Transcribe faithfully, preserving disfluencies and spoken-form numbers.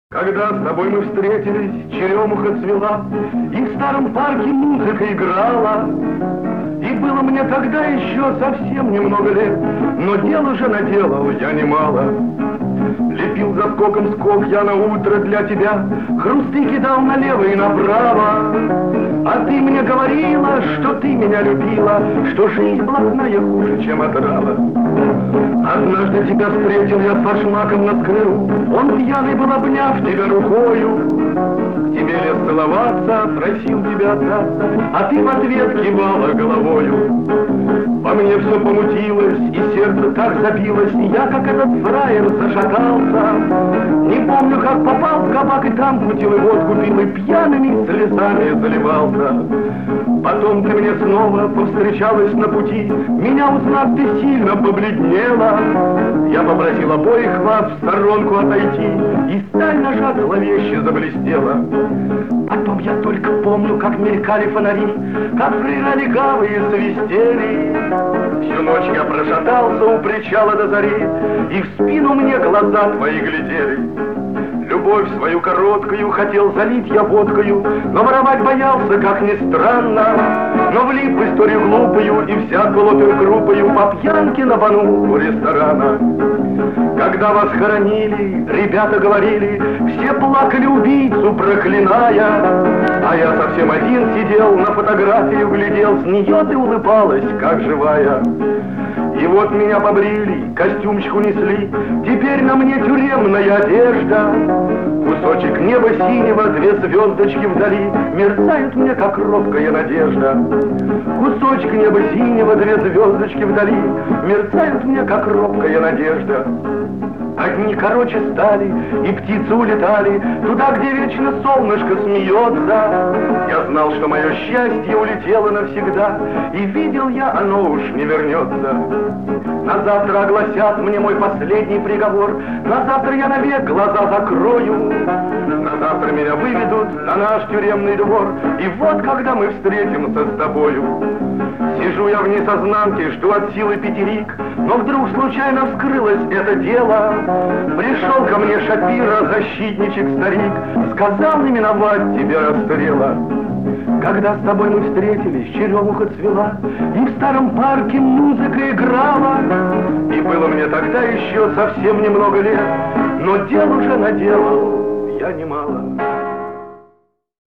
Когда с тобой мы встретились, черемуха цвела, и в старом парке музыка играла. И было мне тогда еще совсем немного лет, но дел уже наделал я немало. Лепил за скоком скок я на утро для тебя, хрусты кидал налево и направо. А ты мне говорила, что ты меня любила, что жизнь блатная хуже, чем отрава. Однажды тебя встретил я с фашмаком на скрыл, он пьяный был, обняв тебя рукою. К тебе лез целоваться, просил тебя отдаться, а ты в ответ кивала головою. Во мне все помутилось, и сердце так забилось, и я, как этот фраер, зашатался. Не помню, как попал в кабак, и там кутил и водку пил, и пьяными слезами заливался. Потом ты мне снова повстречалась на пути, меня узнав, ты сильно побледнела. Я попросил обоих вас в сторонку отойти, и сталь ножа зловеще заблестела. Потом я только помню, как мелькали фонари, как фрейра легавые свистели. Всю ночь я прошатался у причала до зари, и в спину мне глаза твои глядели. Любовь свою короткую хотел залить я водкою, но воровать боялся, как ни странно. Но влип в историю глупую и всякую опергруппою по пьянке на бану у ресторана. Когда вас хоронили, ребята говорили, все плакали убийцу, проклиная. А я совсем один сидел, на фотографию глядел, с нее ты улыбалась, как живая. И вот меня побрили, костюмчик унесли, теперь на мне тюремная одежда. Кусочек неба синего, две звездочки вдали, мерцают мне, как робкая надежда. Кусочек неба синего, две звездочки вдали, мерцают мне, как робкая надежда. Одни короче стали, и птицы улетали туда, где вечно солнышко смеется. Я знал, что мое счастье улетело навсегда, и видел я, оно уж не вернется. На завтра огласят мне мой последний приговор, на завтра я навек глаза закрою. На завтра меня выведут на наш тюремный двор, и вот когда мы встретимся с тобою. Сижу я в несознанке, жду от силы пятерик, но вдруг случайно вскрылось это дело. Пришел ко мне Шапира, защитничек старик, сказал не миновать тебе расстрела. Когда с тобой мы встретились, черемуха цвела, и в старом парке музыка играла. И было мне тогда еще совсем немного лет, но дел уже наделал я немало.